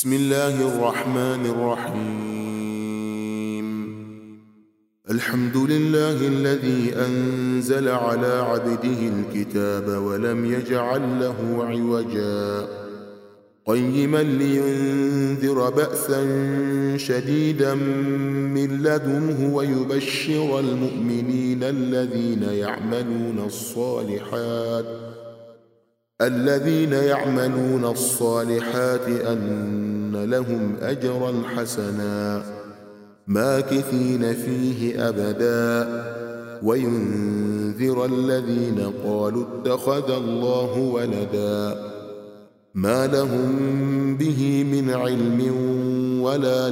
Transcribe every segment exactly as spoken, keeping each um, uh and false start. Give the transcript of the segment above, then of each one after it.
بسم الله الرحمن الرحيم. الحمد لله الذي أنزل على عبده الكتاب ولم يجعل له عوجا قيما لينذر بأسا شديدا من لدنه ويبشر المؤمنين الذين يعملون الصالحات الذين يعملون الصالحات أن لهم أجرا حسنا ماكثين فيه أبدا وينذر الذين قالوا اتخذ الله ولدا ما لهم به من علم ولا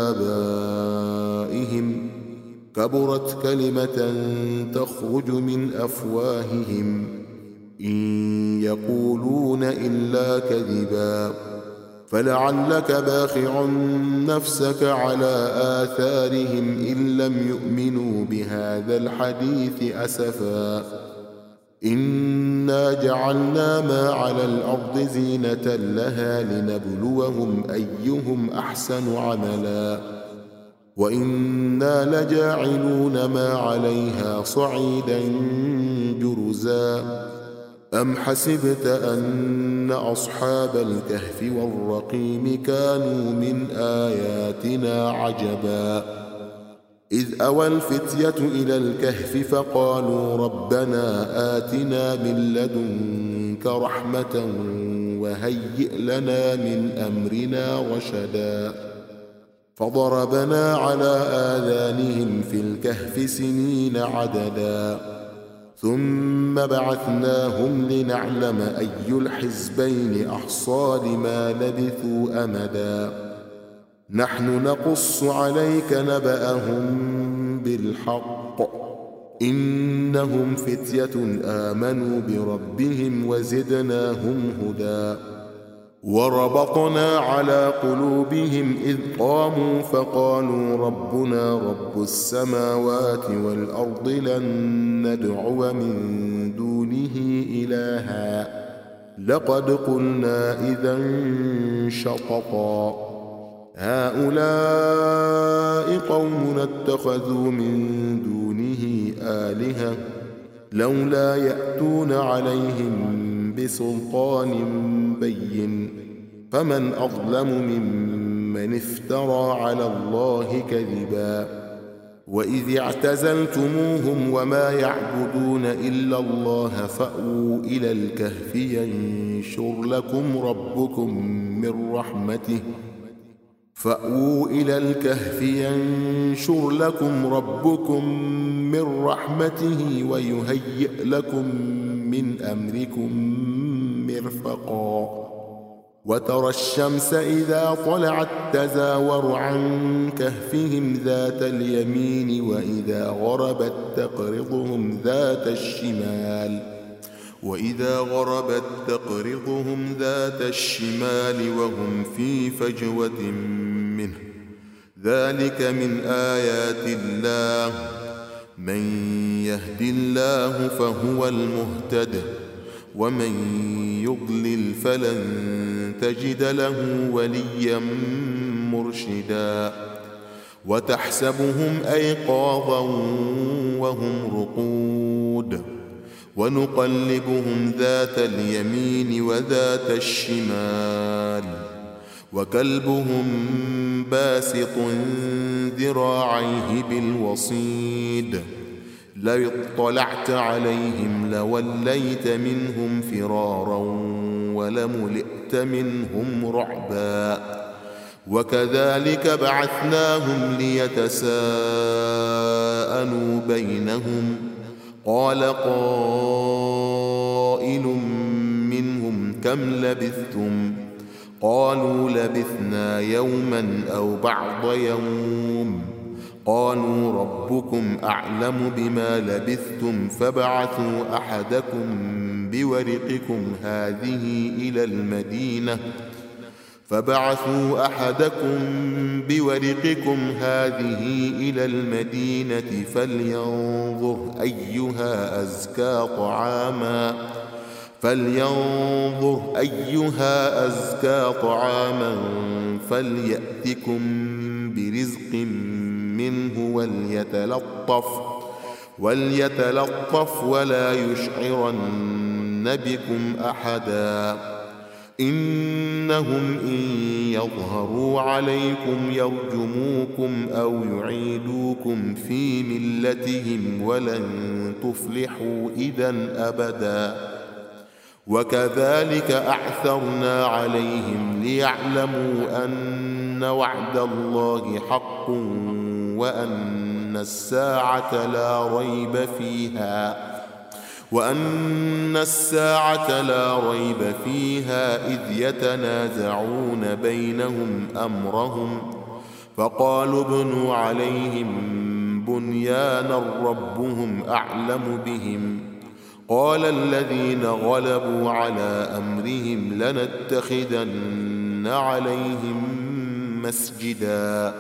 لآبائهم كبرت كلمة تخرج من أفواههم إن يقولون إلا كذبا فلعلك باخع نفسك على آثارهم إن لم يؤمنوا بهذا الحديث أسفا إنا جعلنا ما على الأرض زينة لها لنبلوهم أيهم أحسن عملا وإنا لجاعلون ما عليها صعيدا جرزا أم حسبت أن أصحاب الكهف والرقيم كانوا من آياتنا عجبا إذ أوى الفتية إلى الكهف فقالوا ربنا آتنا من لدنك رحمة وهيئ لنا من أمرنا رشدا فضربنا على آذانهم في الكهف سنين عددا ثم بعثناهم لنعلم أي الحزبين أحصى لما لبثوا أمدا نحن نقص عليك نبأهم بالحق إنهم فتية آمنوا بربهم وزدناهم هدى وربطنا على قلوبهم إذ قاموا فقالوا ربنا رب السماوات والأرض لن ندعو من دونه إلها لقد قلنا إذا شططا هؤلاء قومنا اتخذوا من دونه آلهة لولا يأتون عليهم بسلطان بين فمن أظلم ممن افترى على الله كذبا وإذ اعتزلتموهم وما يعبدون إلا الله فأووا إلى الكهف ينشر لكم ربكم من رحمته فأووا إلى الكهف ينشر لكم ربكم من رحمته ويهيئ لكم من أمركم مرفقا وترى الشمس إذا طلعت تزاور عن كهفهم ذات اليمين وإذا غربت تقرضهم ذات الشمال وإذا غربت تقرضهم ذات الشمال وهم في فجوة منه ذلك من آيات الله من يهد الله فهو المهتد ومن يضلل فلن تجد له وليا مرشدا وتحسبهم أيقاظا وهم رقود ونقلبهم ذات اليمين وذات الشمال وكلبهم باسط ذراعيه بالوصيد لو اطلعت عليهم لوليت منهم فرارا ولملئت منهم رعبا وكذلك بعثناهم ليتساءلوا بينهم قال قائل منهم كم لبثتم قالوا لبثنا يوما أو بعض يوم قالوا ربكم أعلم بما لبثتم فابعثوا أحدكم بورقكم هذه إلى المدينة فبعثوا أحدكم بورقكم هذه إلى المدينة فلينظر أيها أزكى طعاما فلينظر أيها أزكى طعاما فليأتكم برزق منه وليتلطف وليتلطف ولا يشعرن بكم أحدا إنهم إن يظهروا عليكم يرجموكم أو يعيدوكم في ملتهم ولن تفلحوا إذا أبدا وكذلك أعثرنا عليهم ليعلموا أن وعد الله حق وأن الساعة لا ريب فيها وأن الساعة لا ريب فيها إذ يتنازعون بينهم أمرهم فقالوا ابنوا عليهم بنيانا ربهم أعلم بهم قال الذين غلبوا على أمرهم لنتخذن عليهم مسجدا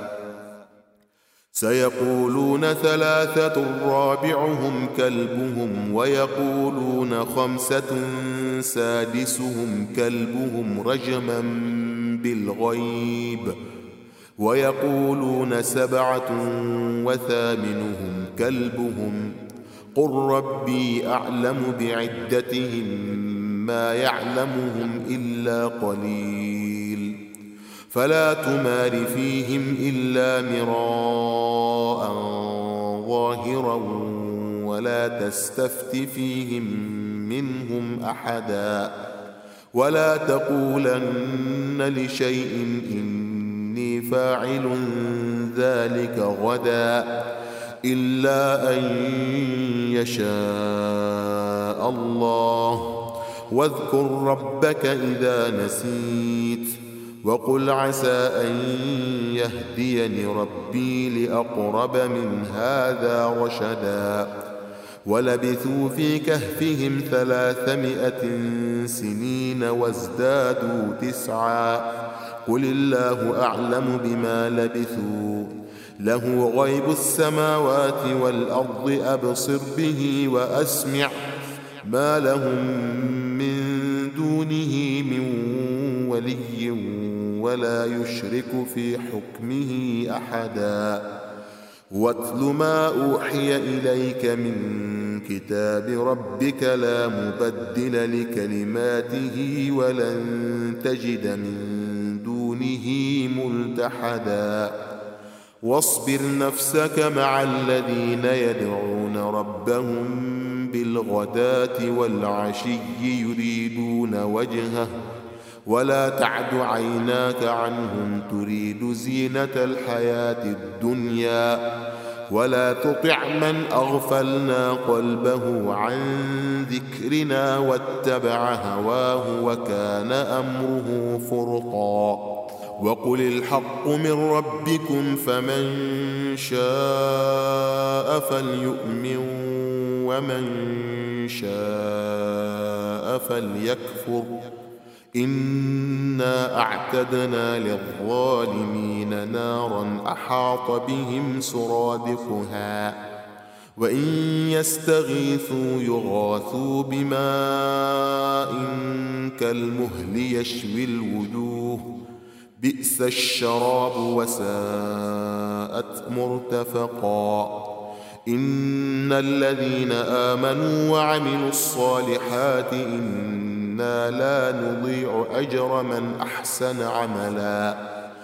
سيقولون ثلاثة رابعهم كلبهم ويقولون خمسة سادسهم كلبهم رجما بالغيب ويقولون سبعة وثامنهم كلبهم قل ربي أعلم بعدتهم ما يعلمهم إلا قليل فلا تمار فيهم إلا مراء ظاهرا ولا تستفت فيهم منهم أحدا ولا تقولن لشيء إني فاعل ذلك غدا إلا أن يشاء الله واذكر ربك إذا نسيت وقل عسى أن يهديني ربي لأقرب من هذا رشدا ولبثوا في كهفهم ثلاثمائة سنين وازدادوا تسعا قل الله أعلم بما لبثوا له غيب السماوات والأرض أبصر به وأسمع ما لهم من دونه من ولي ولا يشرك في حكمه أحدا واتل ما أوحي إليك من كتاب ربك لا مبدل لكلماته ولن تجد من دونه ملتحدا واصبر نفسك مع الذين يدعون ربهم بالغداة والعشي يريدون وجهه ولا تعد عيناك عنهم تريد زينة الحياة الدنيا ولا تطع من أغفلنا قلبه عن ذكرنا واتبع هواه وكان أمره فرطا وقل الحق من ربكم فمن شاء فليؤمن ومن شاء فليكفر إنا أعتدنا للظالمين نارا أحاط بهم سرادقها وإن يستغيثوا يغاثوا بماء كالمهل يشوي الوجوه بئس الشراب وساءت مرتفقا إن الذين آمنوا وعملوا الصالحات إنا لا نضيع أجر من أحسن عملا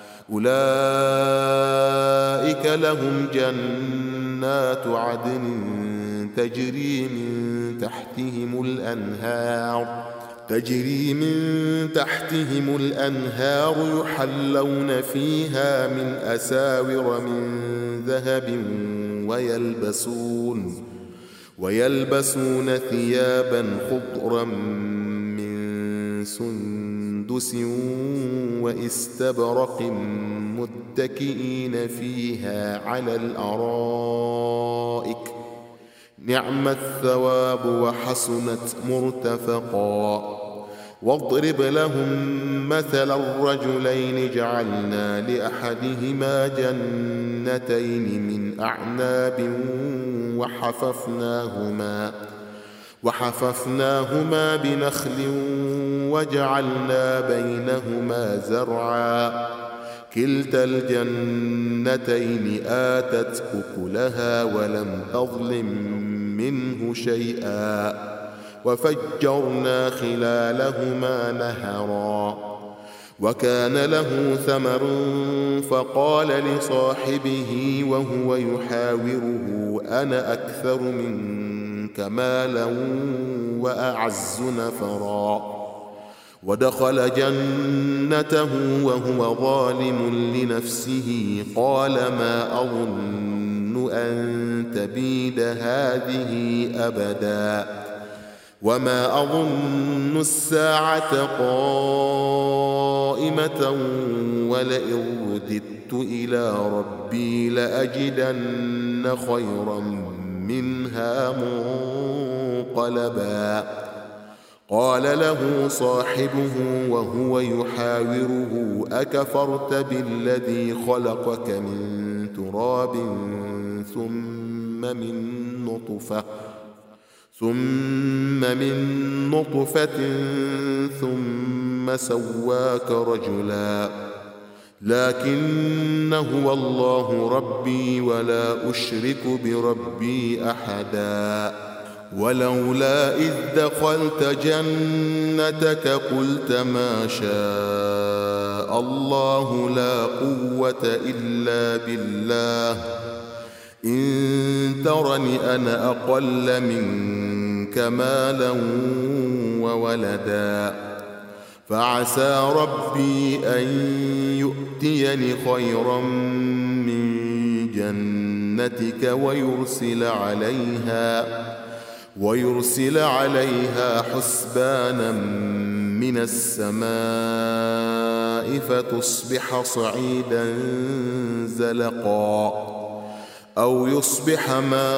أولئك لهم جنات عدن تجري من تحتهم الأنهار تجري من تحتهم الأنهار يحلون فيها من أساور من ذهب ويلبسون ويلبسون ثيابا خضرا من سندس واستبرق متكئين فيها على الأرائك نعم الثواب وحسنت مرتفقا واضرب لهم مثل الرجلين جعلنا لأحدهما جنتين من أعناب وحففناهما وحففناهما بنخل وجعلنا بينهما زرعا كلتا الجنتين آتت أكلها ولم تظلم منه شيئا وفجرنا خلالهما نهرا وكان له ثمر فقال لصاحبه وهو يحاوره أنا أكثر منك مالا وأعز نفرا ودخل جنته وهو ظالم لنفسه قال ما أظن أن تبيد هذه أبدا وما أظن الساعة قائمة ولئن رددت إلى ربي لأجدن خيرا منها منقلبا قال له صاحبه وهو يحاوره أكفرت بالذي خلقك من تراب ثم من نطفة ثم من نطفة ثم سواك رجلا لكن هو الله ربي ولا أشرك بربي أحدا ولولا إذ دخلت جنتك قلت ما شاء الله لا قوة إلا بالله إن ترني أنا أقل منك مالا وولدا فعسى ربي أن يؤتيني خيرا من جنتك ويرسل عليها ويرسل عليها حسبانا من السماء فتصبح صعيدا زلقا أو يصبح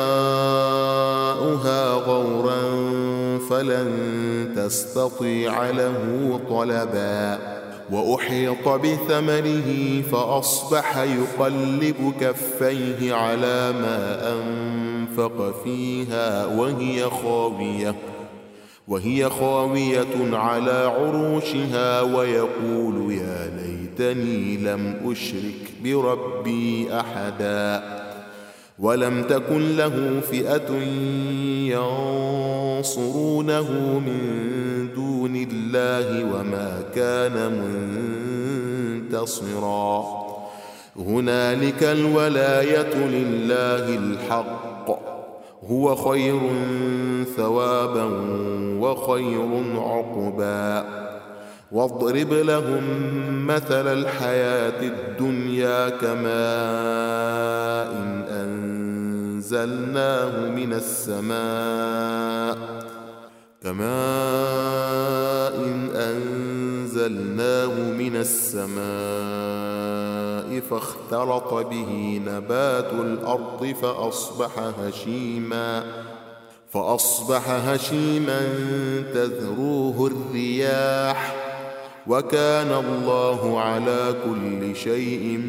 ماؤها غورا فلن تستطيع له طلبا وأحيط بثمره فأصبح يقلب كفيه على ما أنفق فيها وهي خاوية وهي خاوية على عروشها ويقول يا ليتني لم أشرك بربي أحدا ولم تكن له فئة ينصرونه من دون الله وما كان منتصرا هنالك الولاية لله الحق هو خير ثوابا وخير عقبا واضرب لهم مثل الحياة الدنيا كماء إن أنزلناه من السماء كماء إن أنزلناه من السماء فاختلط به نبات الأرض فأصبح هشيما فأصبح هشيما تذروه الرياح وكان الله على كل شيء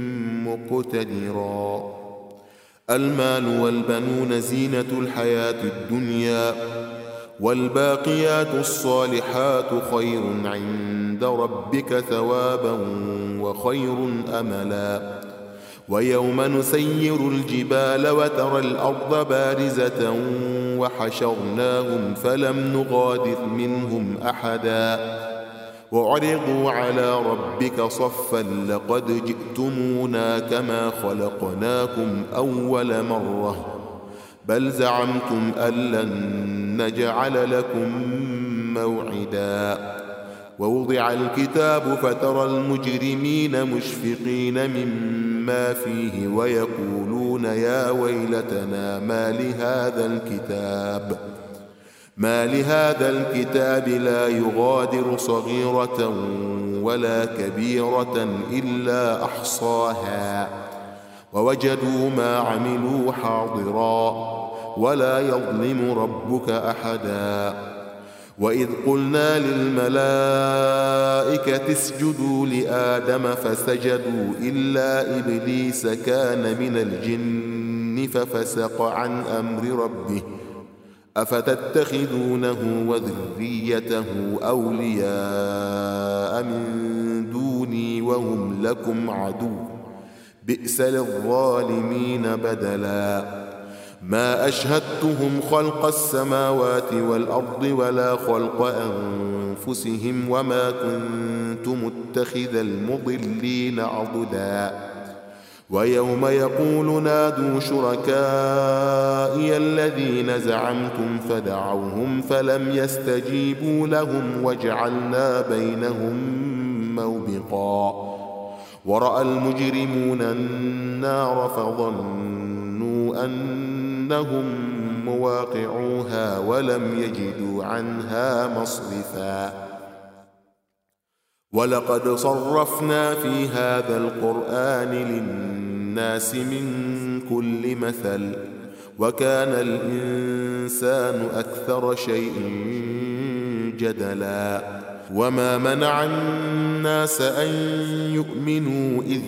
مقتدرا المال والبنون زينة الحياة الدنيا والباقيات الصالحات خير عند ربك ثوابا وخير أملا ويوم نسير الجبال وترى الأرض بارزة وحشرناهم فلم نغادر منهم أحدا وعرضوا على ربك صفا لقد جئتمونا كما خلقناكم أول مرة بل زعمتم أن لن نجعل لكم موعدا ووضع الكتاب فترى المجرمين مشفقين مما فيه ويقولون يا ويلتنا ما لهذا الكتاب ما لهذا الكتاب لا يغادر صغيرة ولا كبيرة إلا أحصاها ووجدوا ما عملوا حاضرا ولا يظلم ربك أحدا وإذ قلنا للملائكة اسجدوا لآدم فسجدوا إلا إبليس كان من الجن ففسق عن أمر ربه أفتتخذونه وذريته أولياء من دوني وهم لكم عدو بئس للظالمين بدلا ما أشهدتهم خلق السماوات والأرض ولا خلق أنفسهم وما كنت متخذ المضلين عضدا ويوم يقول نادوا شركائي الذين زعمتم فدعوهم فلم يستجيبوا لهم وجعلنا بينهم موبقا ورأى المجرمون النار فظنوا أنهم مواقعوها ولم يجدوا عنها مصرفا ولقد صرفنا في هذا القرآن للناس من كل مثل وكان الإنسان أكثر شيء جدلا وما منع الناس أن يؤمنوا إذ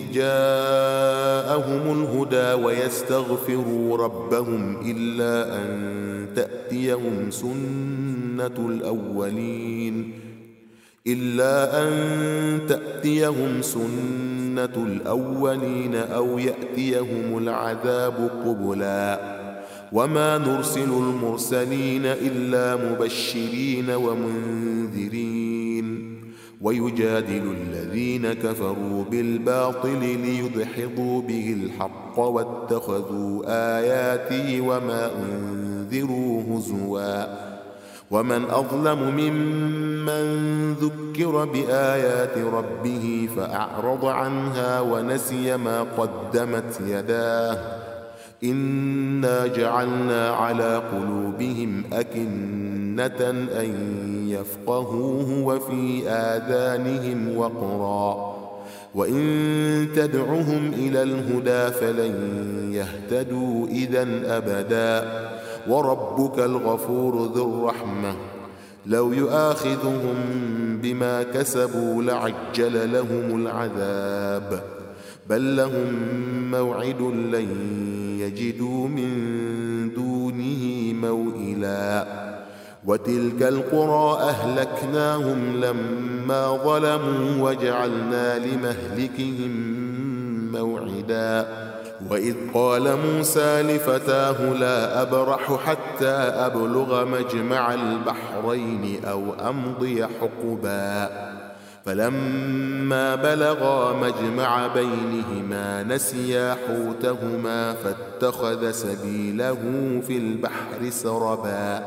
جاءهم الهدى ويستغفروا ربهم إلا أن تأتيهم سنة الأولين إلا أن تأتيهم سنة الأولين أو يأتيهم العذاب قبلا وما نرسل المرسلين إلا مبشرين ومنذرين ويجادل الذين كفروا بالباطل ليدحضوا به الحق واتخذوا آياتي وما أنذروا هزوا ومن أظلم ممن ذكر بآيات ربه فأعرض عنها ونسي ما قدمت يداه إنا جعلنا على قلوبهم أكنة أن يفقهوه وفي آذانهم وقرا وإن تدعهم إلى الهدى فلن يهتدوا إذن أبدا وربك الغفور ذو الرحمة لو يؤاخذهم بما كسبوا لعجل لهم العذاب بل لهم موعد لن يجدوا من دونه موئلا وتلك القرى أهلكناهم لما ظلموا وجعلنا لمهلكهم موعدا وإذ قال موسى لفتاه لا أبرح حتى أبلغ مجمع البحرين أو أمضي حقبا فلما بلغا مجمع بينهما نسيا حوتهما فاتخذ سبيله في البحر سربا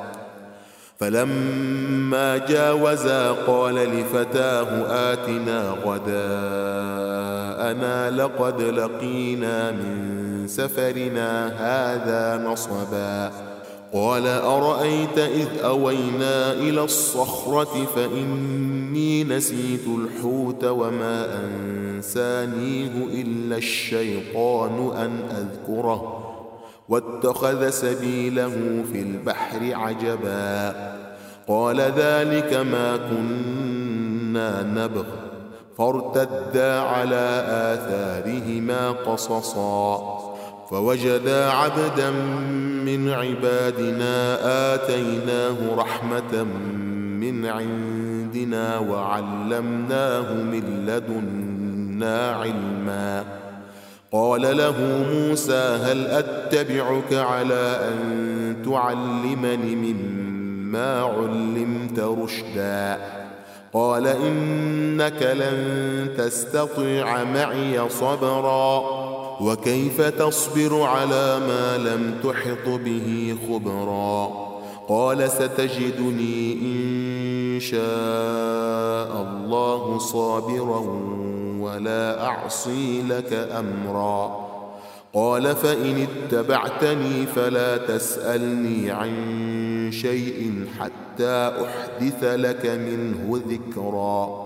فلما جاوزا قال لفتاه آتنا غداءنا لقد لقينا من سفرنا هذا نصبا قال أرأيت إذ أوينا إلى الصخرة فإني نسيت الحوت وما أنسانيه إلا الشيطان أن أذكره واتخذ سبيله في البحر عجبا قال ذلك ما كنا نبغ فارتدا على آثارهما قصصا فوجدا عبدا من عبادنا آتيناه رحمة من عندنا وعلمناه من لدنا علما قال له موسى هل أتبعك على أن تعلمني مما علمت رشدا قال إنك لن تستطيع معي صبرا وكيف تصبر على ما لم تحط به خبرا قال ستجدني إن شاء الله صابرا ولا أعصي لك أمرا قال فإن اتبعتني فلا تسألني عن شيء حتى أحدث لك منه ذكرا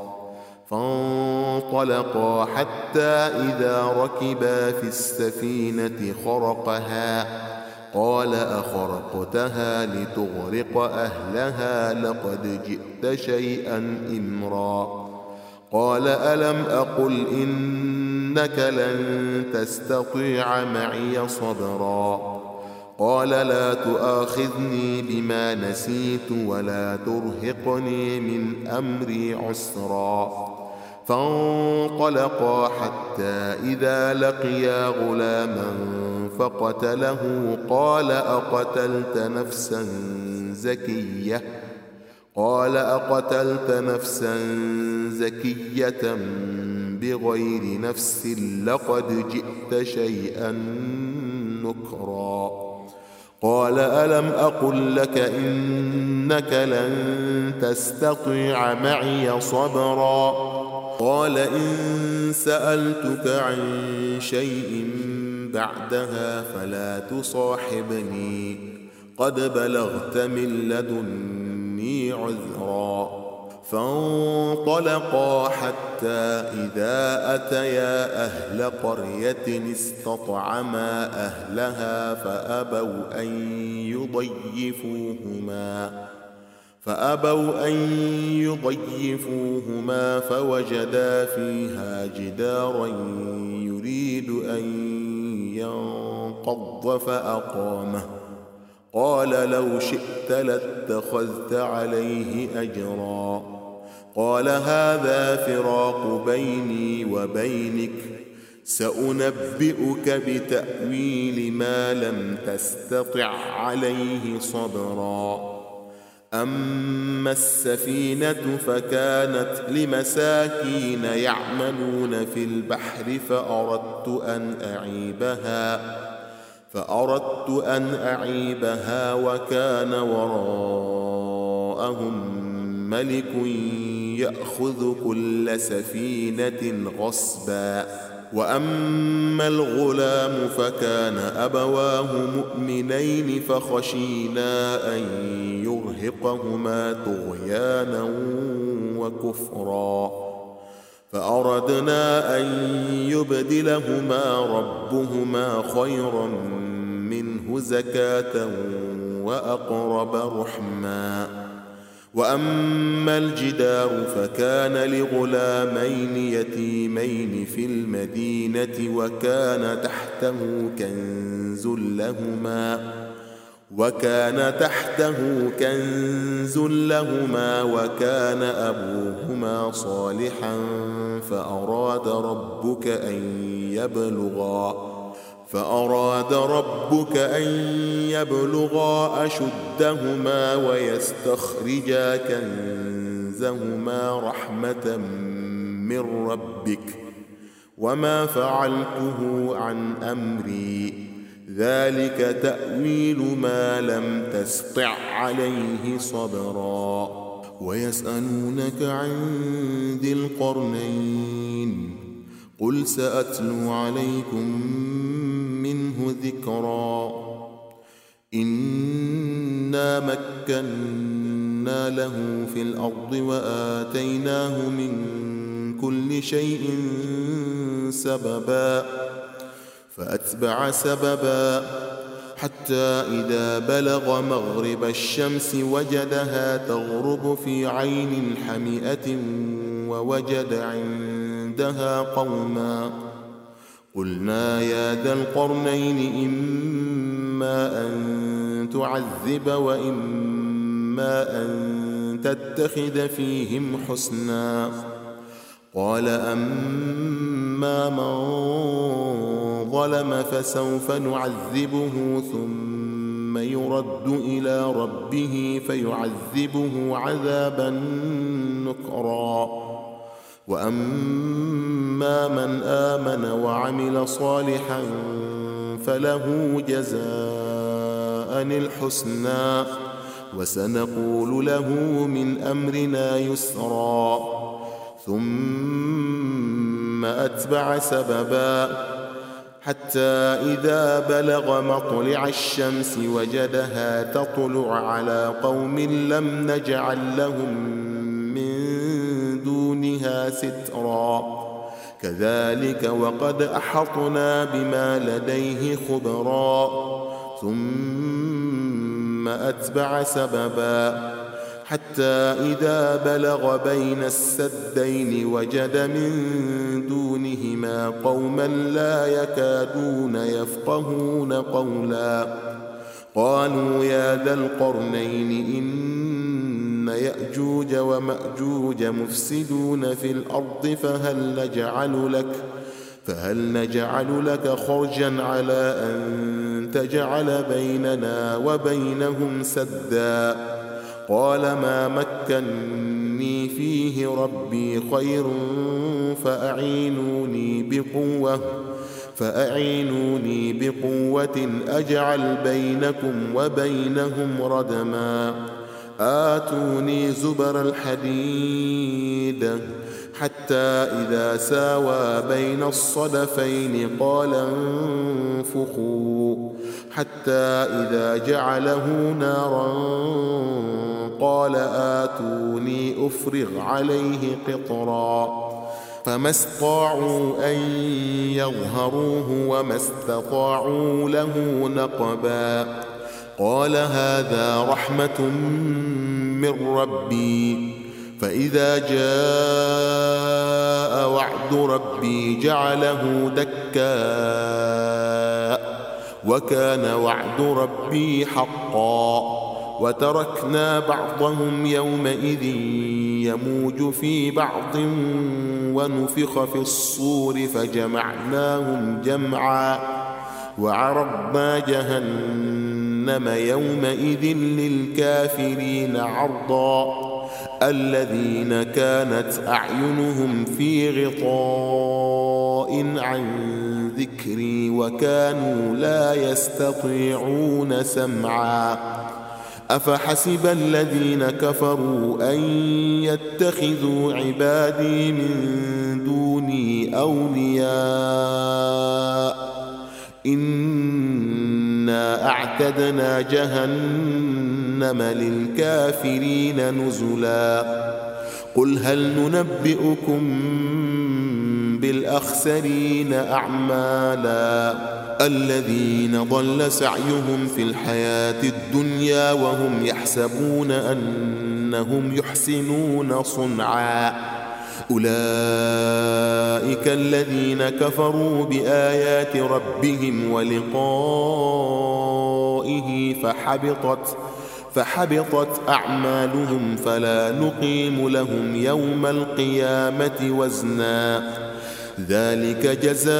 فانطلقا حتى إذا ركبا في السفينة خرقها قال أخرقتها لتغرق أهلها لقد جئت شيئا إمرا قال ألم أقل إنك لن تستطيع معي صبرا قال لا تؤاخذني بما نسيت ولا ترهقني من أمري عسرا فانطلقا حتى إذا لقيا غلاما فقتله قال أقتلت نفسا زكية قال أقتلت نفسا زكية بغير نفس لقد جئت شيئا نكرا قال ألم أقل لك إنك لن تستطيع معي صبرا قال إن سألتك عن شيء بعدها فلا تصاحبني قد بلغت من لدني عذرا فانطلقا حتى إذا أتيا أهل قرية استطعما أهلها فأبوا أن يضيفوهما فأبوا أن يضيفوهما فوجدا فيها جدارا يريد أن ينقض فأقامه قال لو شئت لاتخذت عليه أجرا قال هذا فراق بيني وبينك سأنبئك بتأويل ما لم تستطع عليه صبرا أما السفينة فكانت لمساكين يعملون في البحر فأردت أن أعيبها فأردت أن أعيبها وكان وراءهم ملك يأخذ كل سفينة غصبا وأما الغلام فكان أبواه مؤمنين فخشينا أن يرهقهما طغيانا وكفرا فأردنا أن يبدلهما ربهما خيرا منه زكاة وأقرب رحما وأما الجدار فكان لغلامين يتيمين في المدينة وكان تحته كنز لهما وكان تحته كنز لهما وكان أبوهما صالحا فأراد ربك أن يبلغا فأراد ربك أن يبلغا أشدهما ويستخرجا كنزهما رحمة من ربك وما فعلته عن أمري ذلك تأويل ما لم تسطع عليه صبرا ويسألونك عن ذي القرنين قل سأتلو عليكم منه ذكرا إنا مكنا له في الأرض وآتيناه من كل شيء سببا فأتبع سببا حتى إذا بلغ مغرب الشمس وجدها تغرب في عين حمئة ووجد عندها قوما قلنا يا ذا القرنين إما أن تعذب وإما أن تتخذ فيهم حسنا قال أما من ظلم فسوف نعذبه ثم يرد إلى ربه فيعذبه عذابا نكرا وأما من آمن وعمل صالحا فله جزاء الحسنى وسنقول له من أمرنا يسرا ثم أتبع سببا حتى إذا بلغ مطلع الشمس وجدها تطلع على قوم لم نجعل لهم من دونها سترا كذلك وقد أحطنا بما لديه خبرا ثم أتبع سببا حتى إذا بلغ بين السدين وجد من دونهما قوما لا يكادون يفقهون قولا قالوا يا ذا القرنين إن يأجوج ومأجوج مفسدون في الأرض فهل نجعل لك فهل نجعل لك خرجا على أن تجعل بيننا وبينهم سدا قال ما مكني فيه ربي خير فأعينوني بقوة فأعينوني بقوة أجعل بينكم وبينهم ردما آتوني زبر الحديد حتى إذا ساوى بين الصدفين قال انفخوا حتى إذا جعله نارا قال آتوني أفرغ عليه قطرا فما استطاعوا أن يظهروه وما استطاعوا له نقبا قال هذا رحمة من ربي فإذا جاء وعد ربي جعله دكاء وكان وعد ربي حقا وتركنا بعضهم يومئذ يموج في بعض ونفخ في الصور فجمعناهم جمعا وعرضنا جهنم يومئذ للكافرين عرضا الذين كانت أعينهم في غطاء عن ذكري وكانوا لا يستطيعون سمعا أفحسب الذين كفروا أن يتخذوا عبادي من دوني أولياء إنا أعتدنا جهنم للكافرين نزلا قل هل ننبئكم بالأخسرين أعمالا الذين ضل سعيهم في الحياة الدنيا وهم يحسبون أنهم يحسنون صنعا أولئك الذين كفروا بآيات ربهم ولقائه فحبطت فحبطت أعمالهم فلا نقيم لهم يوم القيامة وزنا ذلك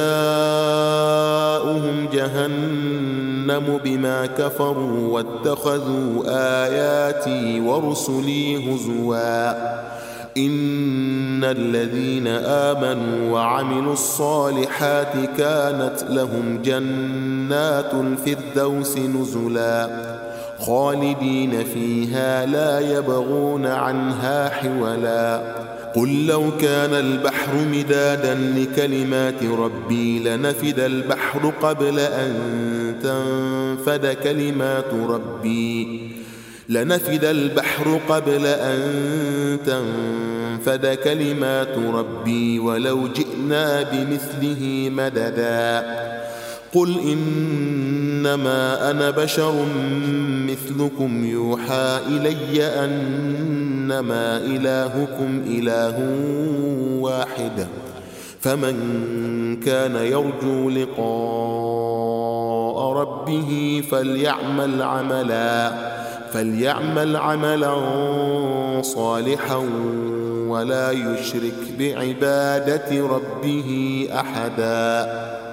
جزاؤهم جهنم بما كفروا واتخذوا آياتي ورسلي هزوا إن الذين آمنوا وعملوا الصالحات كانت لهم جنات الفردوس نزلا خالدين فيها لا يبغون عنها حولا قل لو كان البحر مدادا لكلمات ربي لنفد البحر قبل أن تنفد كلمات ربي لنفد البحر قبل أن تنفد كلمات ربي ولو جئنا بمثله مددا قل إنما أنا بشر مثلكم يوحى إلي أنما إلهكم إله واحد فمن كان يرجو لقاء ربه فليعمل عملا فليعمل عملا صالحا ولا يشرك بعبادة ربه أحدا.